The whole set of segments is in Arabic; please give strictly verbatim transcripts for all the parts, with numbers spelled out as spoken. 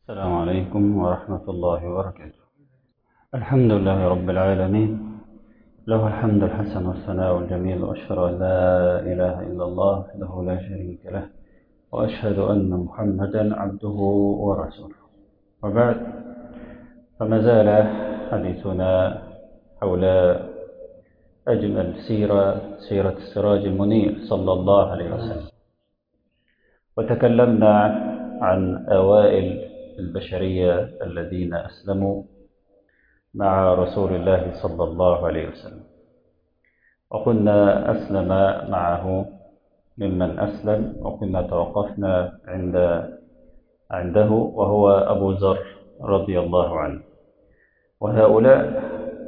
السلام عليكم ورحمة الله وبركاته. الحمد لله رب العالمين، له الحمد الحسن والثناء الجميل، وأشهد أن لا إله إلا الله وحده لا شريك له، وأشهد أن محمدا عبده ورسوله. وبعد، فما زال حديثنا حول أجمل سيرة سيرة السراج المنير صلى الله عليه وسلم، وتكلمنا عن أوائل البشرية الذين أسلموا مع رسول الله صلى الله عليه وسلم، وقلنا أسلم معه ممن أسلم، وكنا توقفنا عند عنده وهو أبو ذر رضي الله عنه. وهؤلاء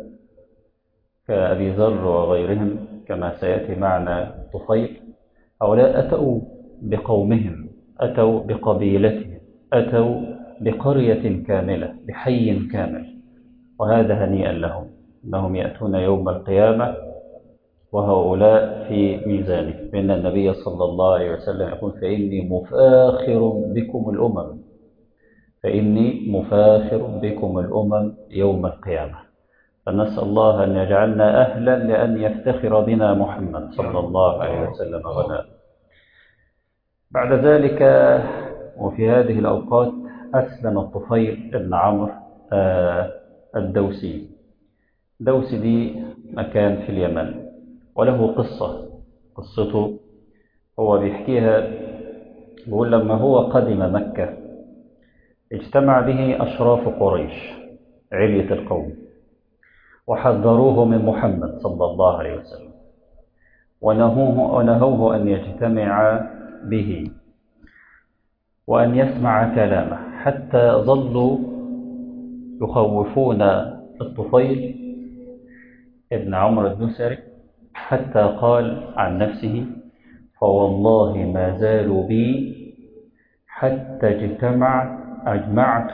كأبي ذر وغيرهم كما سيأتي معنا طفيل، هؤلاء أتوا بقومهم، أتوا بقبيلتهم، أتوا بقرية كاملة، بحي كامل، وهذا هنيئا لهم، أنهم يأتون يوم القيامة وهؤلاء في ميزانه. فإن النبي صلى الله عليه وسلم يقول: فإني مفاخر بكم الأمم فإني مفاخر بكم الأمم يوم القيامة. فنسأل الله أن يجعلنا أهلا لأن يفتخر بنا محمد صلى الله عليه وسلم غدا. بعد ذلك وفي هذه الأوقات أسلم الطفيل بن عمرو الدوسي. دوسي دي مكان في اليمن، وله قصة. قصته هو بيحكيها، بيقول: لما هو قدم مكة اجتمع به أشراف قريش علية القوم، وحذروه من محمد صلى الله عليه وسلم، ونهوه, ونهوه أن يجتمع به وأن يسمع كلامه، حتى ظلوا يخوفون الطفيل ابن عمرو الدوسري، حتى قال عن نفسه: فوالله ما زالوا بي حتى اجتمع أجمعت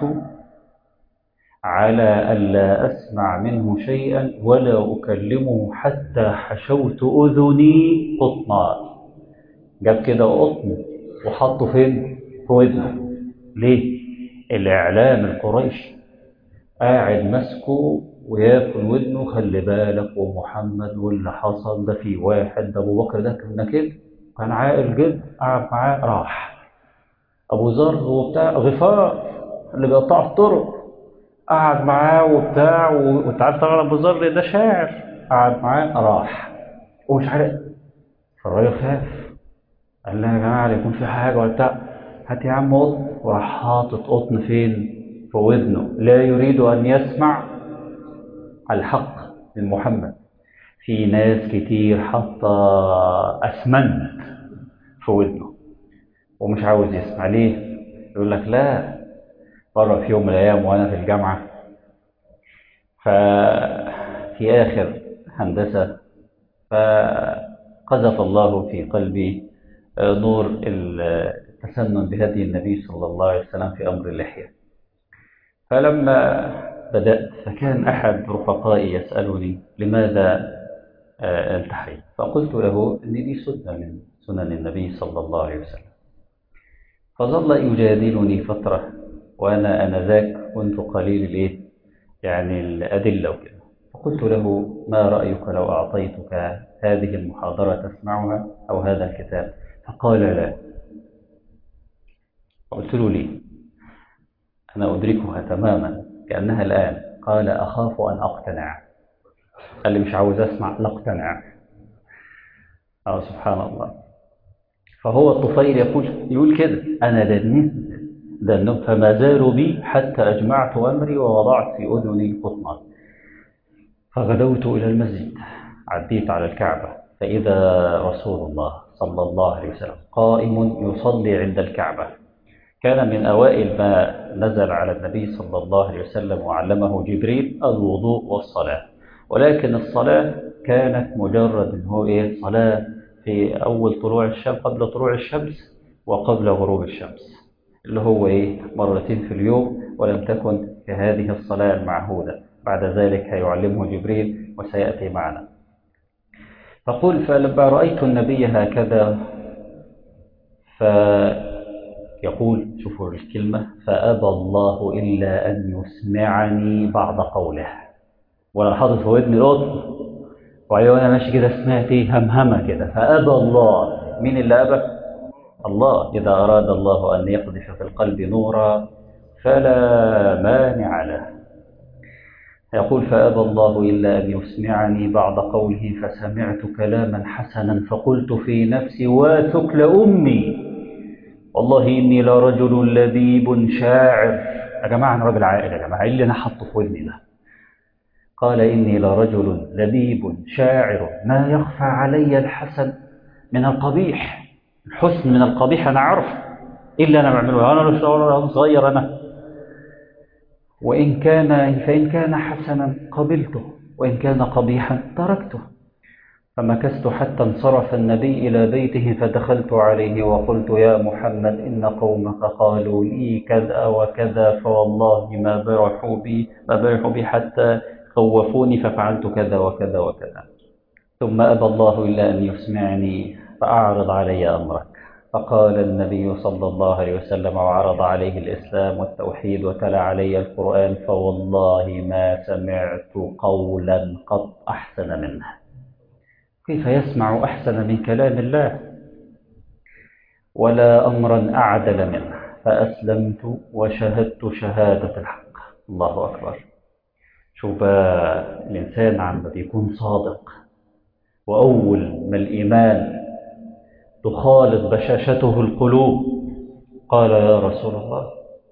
على ألا أسمع منه شيئا ولا أكلمه حتى حشوت أذني قطنا. جاب كده قطن وحطه فين؟ في ودنه. ليه؟ الإعلام القريش قاعد مسكه وياكل ودنه: خلي بالك ومحمد واللي حصل ده، في واحد ده أبو بكر ده كان كده، كان عاقل جدا، قعد معاه راح. أبو ذر وبتاع غفار اللي بيقطع الطرق قعد معاه وبتاع، وانت عارف طبعا أبو ذر ده شاعر، قعد معاه راح ومش عارف. فالراجل خاف، قال لها: يا جماعة يكون في حاجة ولا بتاع، هات يا عم قطن. وراح حاطط قطن فين؟ في ودنه، لا يريد أن يسمع الحق من محمد. في ناس كتير حاطة أسمنت في ودنه ومش عاوز يسمع. ليه؟ يقول لك: لا، مرة في يوم من الأيام وأنا في الجامعة، ففي آخر هندسة، فقذف الله في قلبي نور التسنن بهدي النبي صلى الله عليه وسلم في أمر اللحية. فلما بدأت، فكان أحد رفقائي يسألني: لماذا التحي؟ فقلت له إن دي سنة من سنن النبي صلى الله عليه وسلم. فظل يجادلني فترة، وأنا أنذاك كنت قليل الإيه؟ يعني الأدلة وكده. فقلت له: ما رأيك لو أعطيتك هذه المحاضرة تسمعها أو هذا الكتاب؟ فقال: لا. قلت له: ليه؟ أنا أدركها تماما كأنها الآن. قال: أخاف أن أقتنع. قال لي: مش عاوز أسمع، لا أقتنع. أو سبحان الله. فهو الطفيل يقول يقول كده: أنا دنيت دنيت فما زالوا بي حتى أجمعت أمري ووضعت في أذني قطنا. فغدوت إلى المسجد، عديت على الكعبة، فإذا رسول الله صلى الله عليه وسلم قائم يصلي عند الكعبة. كان من أوائل ما نزل على النبي صلى الله عليه وسلم وعلمه جبريل الوضوء والصلاة، ولكن الصلاة كانت مجرد إن هو إيه؟ صلاة في أول طلوع الشمس، قبل طلوع الشمس وقبل غروب الشمس، اللي هو إيه؟ مرتين في اليوم، ولم تكن كهذه الصلاة المعهودة. بعد ذلك هيعلمه جبريل وسيأتي معنا. فقل: فلما رأيت النبي هكذا، ف يقول شوفوا الكلمة: فأبى الله إلا أن يسمعني بعد قوله. وأنا حاطط في ودني القطن، وبعدين وأنا ماشي كده سمعت إيه همهمة كده: فأبى الله. مين اللي أبى؟ الله. إذا أراد الله أن يقذف في القلب نورا فلا مانع له. يقول: فأبى الله إلا أن يسمعني بعد قوله، فسمعت كلاما حسنا فقلت في نفسي: واثك لأمي، والله إني لرجل لبيب شاعر. يا جماعة أنا راجل عاقل يا جماعة، إيه اللي أنا حاطه في ودني ده؟ قال: إني لرجل لبيب شاعر ما يخفى علي الحسن من القبيح. الحسن من القبيح أنا عارف، إيه اللي أنا بعمله؟ أنا مش صغير أنا. وإن كان فإن كان حسنا قبلته، وإن كان قبيحا تركته. فمكثت حتى انصرف النبي إلى بيته، فدخلت عليه وقلت: يا محمد، إن قومك قالوا لي كذا وكذا، فوالله ما برحوا بي ما برحوا بي حتى خوفوني، ففعلت كذا وكذا وكذا. ثم أبى الله إلا أن يسمعني، فأعرض علي أمرك. فقال النبي صلى الله عليه وسلم، وعرض عليه الإسلام والتوحيد وتلا علي القرآن، فوالله ما سمعت قولا قط أحسن منه. كيف يسمع أحسن من كلام الله؟ ولا أمرا أعدل منه. فأسلمت وشهدت شهادة الحق. الله أكبر. شوف الإنسان عما بيكون صادق، وأول ما الإيمان تخالط بشاشته القلوب، قال: يا رسول الله،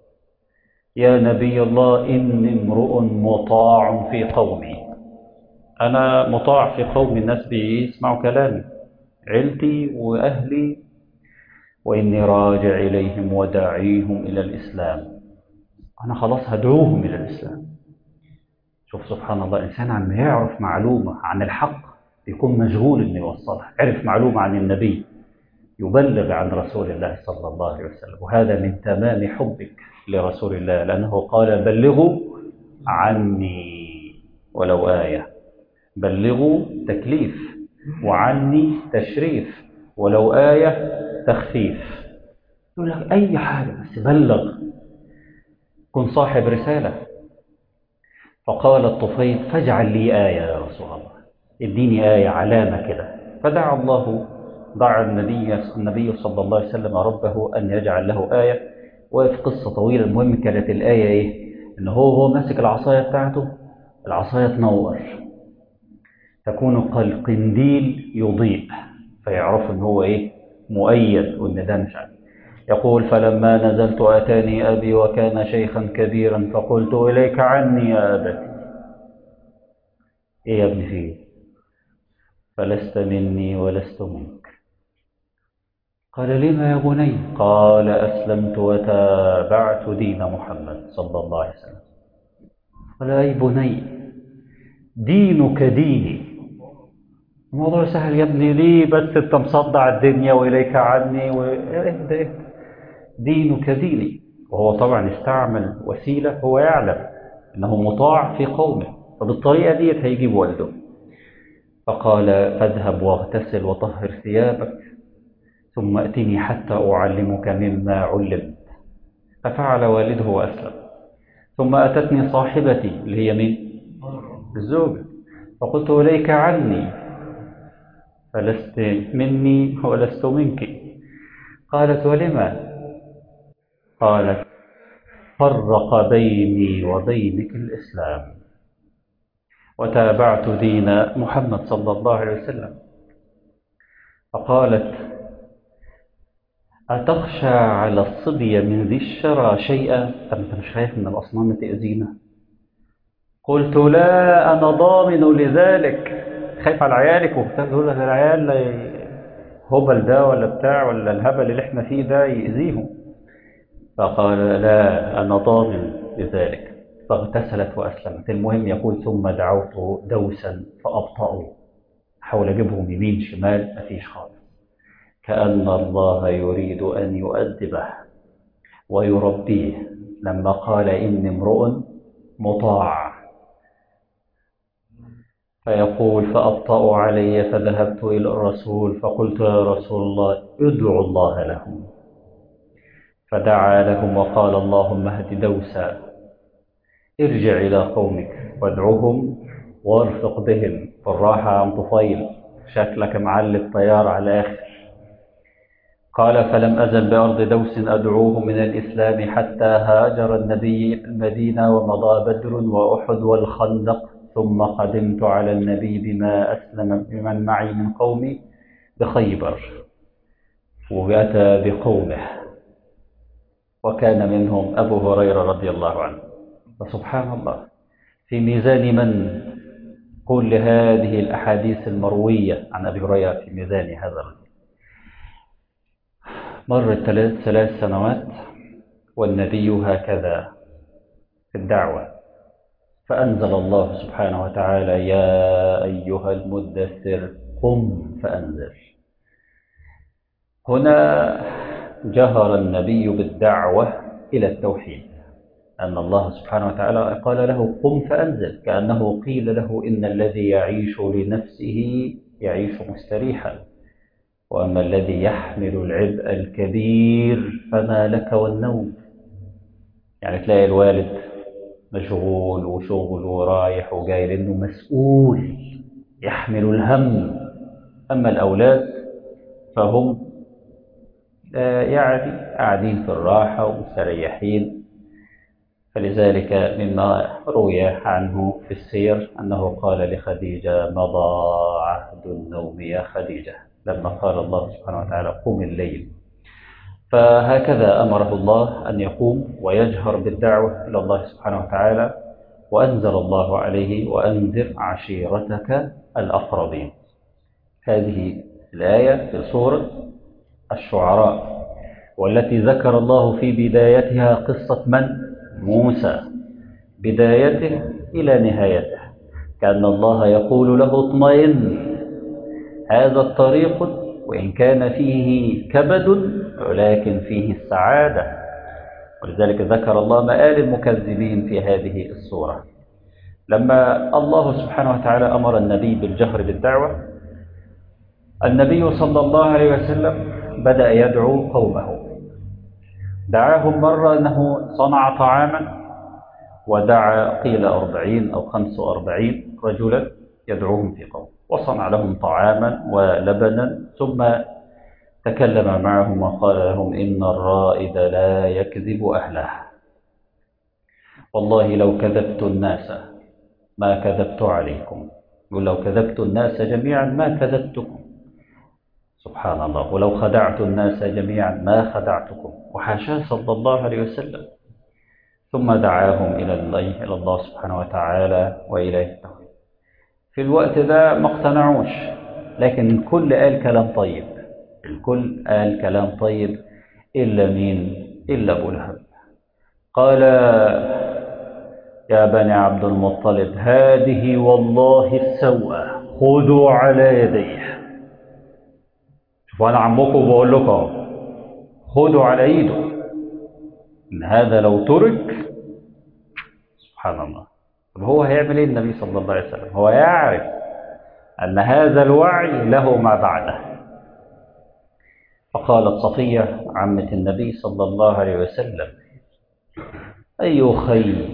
يا نبي الله، إني امرؤ مطاع في قومي. أنا مطاع في قومي، الناس بيسمعوا كلامي، عيلتي وأهلي، وإني راجع إليهم وداعيهم إلى الإسلام. أنا خلاص هدعوهم إلى الإسلام. شوف سبحان الله، الإنسان عم يعرف معلومة عن الحق يكون مشغول إنه يوصلها. عرف معلومة عن النبي، يبلغ عن رسول الله صلى الله عليه وسلم. وهذا من تمام حبك لرسول الله، لأنه قال: بلغوا عني ولو آية. بلغوا تكليف، وعني تشريف، ولو آية تخفيف. يقول لك أي حاجة بس بلغ، كن صاحب رسالة. فقال الطفيل: فاجعل لي آية يا رسول الله، اديني آية، علامة كده. فدعا الله دعا النبي النبي صلى الله عليه وسلم ربه أن يجعل له آية. وفي قصة طويلة، المهم كانت الآية إيه؟ إن هو هو ماسك العصاية بتاعته، العصاية تنور، تكون كالقنديل يضيء، فيعرف إن هو إيه؟ مؤيد، وإن ده مش عارف. يقول: فلما نزلت أتاني أبي وكان شيخا كبيرا، فقلت: إليك عني يا أبتي. إيه يا ابني فيه؟ فلست مني ولست منك. قال: لما يا بني؟ قال: أسلمت وتابعت دين محمد صلى الله عليه وسلم. قال: أي بني، دينك ديني. الموضوع سهل يا ابني، ليه بس انت مصدع الدنيا وإليك عني و... اهدى اهدى. دينك ديني. وهو طبعا استعمل وسيلة هو يعلم أنه مطاع في قومه، فبالطريقة دي هيجيب والده. فقال: فاذهب واغتسل وطهر ثيابك، ثم أتني حتى أعلمك مما علمت. ففعل والده وأسلم. ثم أتتني صاحبتي اللي هي مين؟ الزوجة. فقلت: إليك عني، فلست مني ولست منك. قالت: ولما؟ قالت: فرق بيني وبينك الإسلام، وتابعت دين محمد صلى الله عليه وسلم. فقالت: أتخشى على الصبي من ذي الشرى شيئا؟ طب أنت مش خايف من الأصنام تأذينا؟ قلت: لا، أنا ضامن لذلك. خايف على عيالك وبتاع، تقول لك العيال هبل ده ولا بتاع، ولا الهبل اللي احنا فيه ده يأذيهم. فقال: لا، أنا ضامن لذلك. فاغتسلت وأسلمت. المهم يقول: ثم دعوت دوسا فأبطأوا، حاول أجيبهم يمين شمال، مفيش خالص. كأن الله يريد أن يؤدبه ويربيه لما قال: إني امرؤ مطاع. فيقول: فأبطأوا علي، فذهبت إلى الرسول فقلت: يا رسول الله، ادعو الله لهم. فدعا لهم وقال اللهم اهد دوسا، ارجع إلى قومك وادعوهم وارفق بهم. بالراحة يا عم طفيل، شكلك معلي الطيار على الآخر. قال فلم أزل بأرض دوس أدعوهم من الإسلام حتى هاجر النبي المدينة ومضى بدر وأحد والخندق، ثم قدمت على النبي بما أسلم بمن معي من قومي بخيبر، وأتى بقومه وكان منهم أبو هريرة رضي الله عنه. فسبحان الله، في ميزان من كل هذه الأحاديث المروية عن أبي هريرة في ميزان هذا الرجل. مرت ثلاث ثلاث سنوات والنبي هكذا في الدعوة، فأنزل الله سبحانه وتعالى يا أيها المدثر قم فأنذر. هنا جهر النبي بالدعوة إلى التوحيد، أن الله سبحانه وتعالى قال له قم فأنذر، كأنه قيل له إن الذي يعيش لنفسه يعيش مستريحا، وأما الذي يحمل العبء الكبير فما لك والنوم. يعني تلاقي الوالد مشغول وشغل ورايح وجاي لأنه مسؤول يحمل الهم، أما الأولاد فهم يعني قاعدين في الراحة ومستريحين. فلذلك مما روي عنه في السير أنه قال لخديجة مضى عهد النوم يا خديجة، لما قال الله سبحانه وتعالى قم الليل. فهكذا أمره الله أن يقوم ويجهر بالدعوة إلى الله سبحانه وتعالى، وأنزل الله عليه وأنذر عشيرتك الأقربين. هذه الآية في سورة الشعراء، والتي ذكر الله في بدايتها قصة من؟ موسى، بدايته إلى نهايته، كأن الله يقول له اطمئن، هذا الطريق وإن كان فيه كبد ولكن فيه السعادة. ولذلك ذكر الله مآل المكذبين في هذه السورة. لما الله سبحانه وتعالى أمر النبي بالجهر بالدعوة، النبي صلى الله عليه وسلم بدأ يدعو قومه. دعاهم مرة أنه صنع طعاما، ودعا قيل أربعين أو خمس وأربعين رجلا يدعوهم في قوم، وصنع لهم طعاما ولبنا، ثم تكلم معهم وقال لهم إن الرائد لا يكذب أهله، والله لو كذبت الناس ما كذبت عليكم، ولو كذبت الناس جميعا ما كذبتكم، سبحان الله، ولو خدعت الناس جميعا ما خدعتكم، وحاشاه صلى الله عليه وسلم. ثم دعاهم إلى الله إلى الله سبحانه وتعالى وإليه التوحيد. في الوقت ده ما اقتنعوش، لكن الكل قال كلام طيب، الكل قال كلام طيب إلا مين؟ إلا أبو لهب. قال يا بني عبد المطلب هذه والله السوءة خذوا على يديه. شوفوا أنا عمكم بقول لكم خذوا على ايده، إن هذا لو ترك سبحان الله. طب هو هيعمل ايه النبي صلى الله عليه وسلم؟ هو يعرف أن هذا الوعي له ما بعده. فقالت صفية عمة النبي صلى الله عليه وسلم أي أخي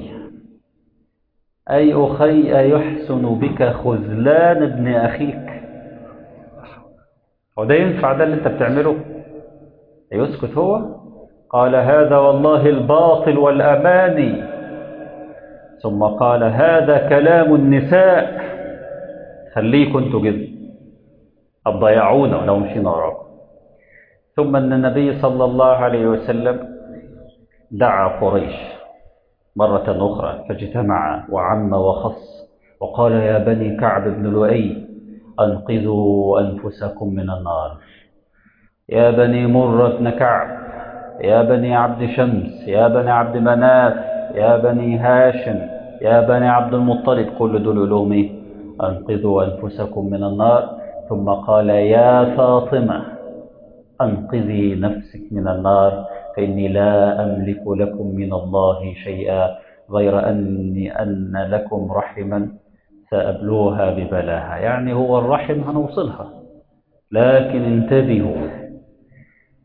أي أخي أيحسن بك خذلان ابن أخيك؟ هو ده ينفع ده اللي أنت بتعمله؟ يسكت هو؟ قال هذا والله الباطل والأماني. ثم قال هذا كلام النساء، خليكم انتوا كده هتضيعونا ولو مشينا وراكم. ثم أن النبي صلى الله عليه وسلم دعا قريش مرة أخرى فاجتمع وعم وخص وقال يا بني كعب بن لؤي أنقذوا أنفسكم من النار، يا بني مرة بن كعب، يا بني عبد شمس، يا بني عبد مناف، يا بني هاشم، يا بني عبد المطلب، كل دول لهم ايه؟ أنقذوا أنفسكم من النار. ثم قال يا فاطمة أنقذي نفسك من النار فإني لا أملك لكم من الله شيئا غير أني أن لكم رحما سأبلوها ببلاها. يعني هو الرحم هنوصلها، لكن انتبهوا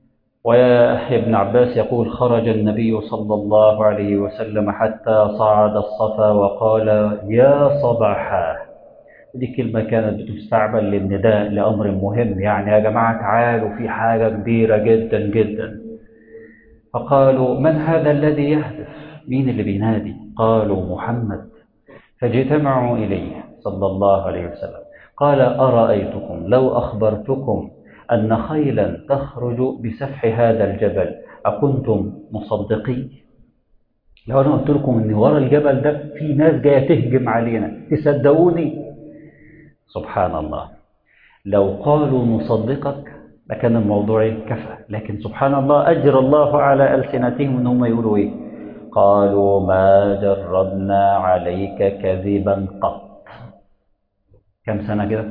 وابن عباس يقول خرج النبي صلى الله عليه وسلم حتى صعد الصفا وقال يا صباحا. دي كلمة كانت بتستعمل للنداء لأمر مهم، يعني يا جماعة تعالوا في حاجة كبيرة جدا جدا. فقالوا من هذا الذي يهتف؟ مين اللي بينادي؟ قالوا محمد. فاجتمعوا إليه صلى الله عليه وسلم. قال أرأيتكم لو أخبرتكم أن خيلا تخرج بسفح هذا الجبل أكنتم مصدقين؟ لو أنا قلت لكم أن ورا الجبل ده في ناس جاية تهجم علينا تصدقوني؟ سبحان الله، لو قالوا نصدقك لكان الموضوع كفى، لكن سبحان الله أجر الله على ألسنتهم أنهم يقولوا إيه؟ قالوا ما جربنا عليك كذبا قط. كم سنة كده؟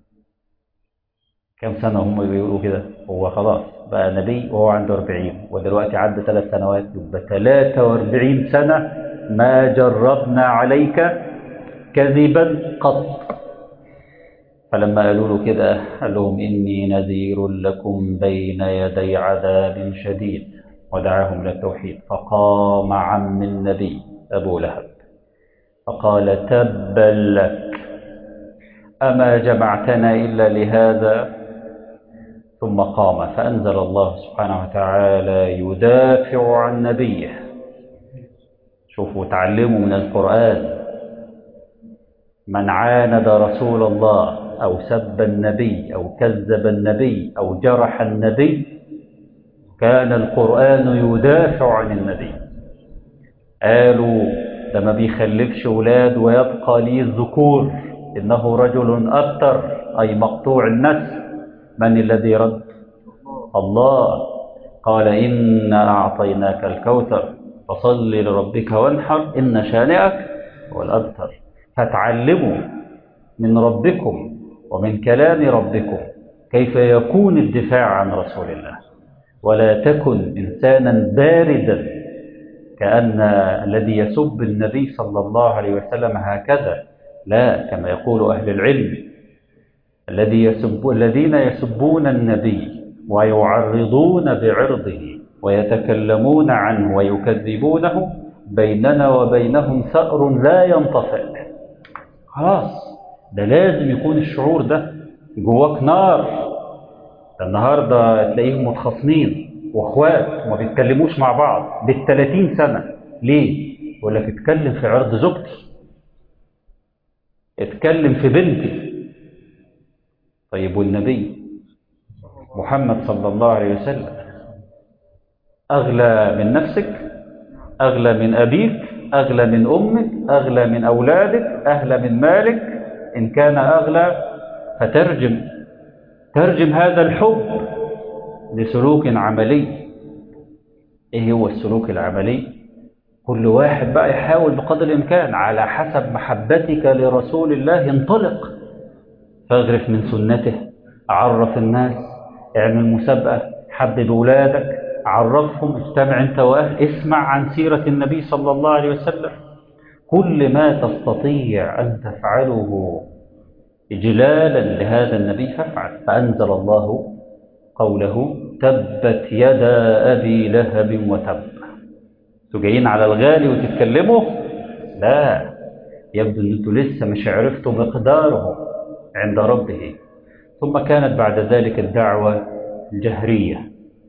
كم سنة هم بيقولوا كده؟ هو خلاص بقى نبي وهو عنده أربعين، ودلوقتي عدى ثلاث سنوات، يبقى ثلاثة وأربعين سنة ما جربنا عليك كذبا قط. فلما قالوا له كده قال لهم إني نذير لكم بين يدي عذاب شديد، ودعاهم للتوحيد. فقام عم النبي أبو لهب فقال تبا لك، أما جمعتنا إلا لهذا؟ ثم قام فأنزل الله سبحانه وتعالى يدافع عن نبيه. شوفوا تعلموا من القرآن، من عاند رسول الله أو سب النبي أو كذب النبي أو جرح النبي كان القرآن يدافع عن النبي. قالوا ده ما بيخلفش أولاد ويبقى ليه الذكور، إنه رجل أبتر أي مقطوع النسل. من الذي رد؟ الله. قال إنا أعطيناك الكوثر فصل لربك وانحر إن شانئك هو الأبتر. فتعلموا من ربكم ومن كلام ربكم كيف يكون الدفاع عن رسول الله، ولا تكن إنسانا باردا كأن الذي يسب النبي صلى الله عليه وسلم هكذا. لا، كما يقول أهل العلم الذي يسب الذين يسبون النبي ويعرضون بعرضه ويتكلمون عنه ويكذبونه بيننا وبينهم ثأر لا ينطفئ. خلاص ده لازم يكون الشعور ده جواك نار. النهاردة تلاقيهم متخاصمين واخوات وما بيتكلموش مع بعض بالثلاثين سنة. ليه؟ يقول لك اتكلم في عرض زوجتي، اتكلم في بنتي. طيب والنبي محمد صلى الله عليه وسلم أغلى من نفسك؟ أغلى من أبيك؟ أغلى من أمك؟ أغلى من أولادك؟ أغلى من مالك؟ إن كان أغلى فترجم ترجم هذا الحب لسلوك عملي. إيه هو السلوك العملي؟ كل واحد بقى يحاول بقدر الإمكان على حسب محبتك لرسول الله انطلق، فاغرف من سنته، عرف الناس، اعمل مسابقة، حبب أولادك، عرفهم، اجتمع انت وأهل، اسمع عن سيرة النبي صلى الله عليه وسلم. كل ما تستطيع أن تفعله إجلالا لهذا النبي فافعل. فأنزل الله قوله تبت يدا أبي لهب وتب. انتوا جايين على الغالي وتتكلموا؟ لا، يبدو أن انتوا لسه مش عرفتوا مقداره عند ربه. ثم كانت بعد ذلك الدعوة الجهرية،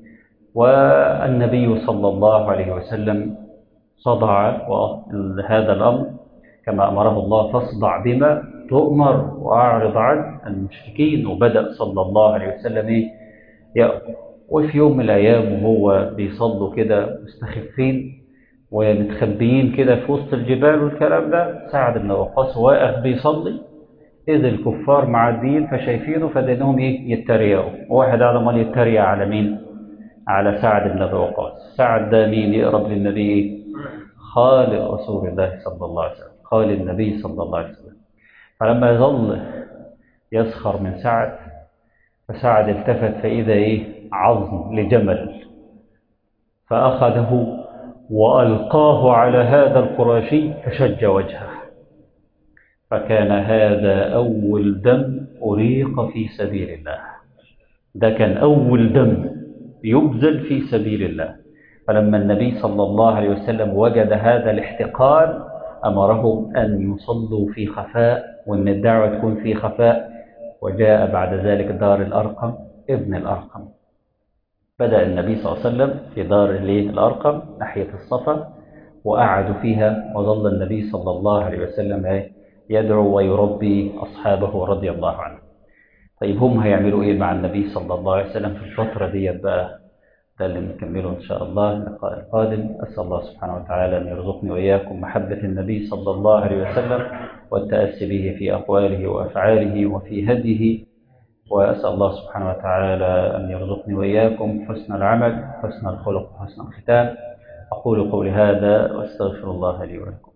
والنبي صلى الله عليه وسلم صدع هذا الأمر كما أمره الله، فاصدع بما تؤمر وأعرض عن المشركين. وبدأ صلى الله عليه وسلم إيه؟ يأمر. وفي يوم من الأيام وهو بيصلوا كده مستخفين ومتخبيين كده في وسط الجبال والكلام ده، سعد بن وقاص واقف بيصلي إذ الكفار معديين فشايفينه فدينهم إيه؟ يتريقوا. واحد قاعد امال يتريق على مين؟ على سعد بن وقاص. سعد ده مين؟ يقرب للنبي؟ خال رسول الله صلى الله عليه وسلم، خال النبي صلى الله عليه وسلم. فلما يظل يسخر من سعد، فسعد التفت فإذا إيه؟ عظم لجمل، فأخذه وألقاه على هذا القراشي فشج وجهه. فكان هذا أول دم أريق في سبيل الله. ده كان أول دم يبذل في سبيل الله. فلما النبي صلى الله عليه وسلم وجد هذا الاحتقان أمرهم أن يصلوا في خفاء، وأن الدعوة تكون في خفاء. وجاء بعد ذلك دار الأرقم ابن الأرقم. بدأ النبي صلى الله عليه وسلم في دار الأرقم ناحية الصفا، وقعدوا فيها، وظل النبي صلى الله عليه وسلم يدعو ويربي أصحابه رضي الله عنه. طيب هم هيعملوا إيه مع النبي صلى الله عليه وسلم في الفترة دي بقى؟ ده اللي نكمله إن شاء الله اللقاء القادم. أسأل الله سبحانه وتعالى أن يرزقني وإياكم محبة النبي صلى الله عليه وسلم والتأسي به في أقواله وأفعاله وفي هديه. وأسأل الله سبحانه وتعالى أن يرزقني وإياكم حسن العمل، حسن الخلق، وحسن الختام. أقول قولي هذا وأستغفر الله لي ولكم.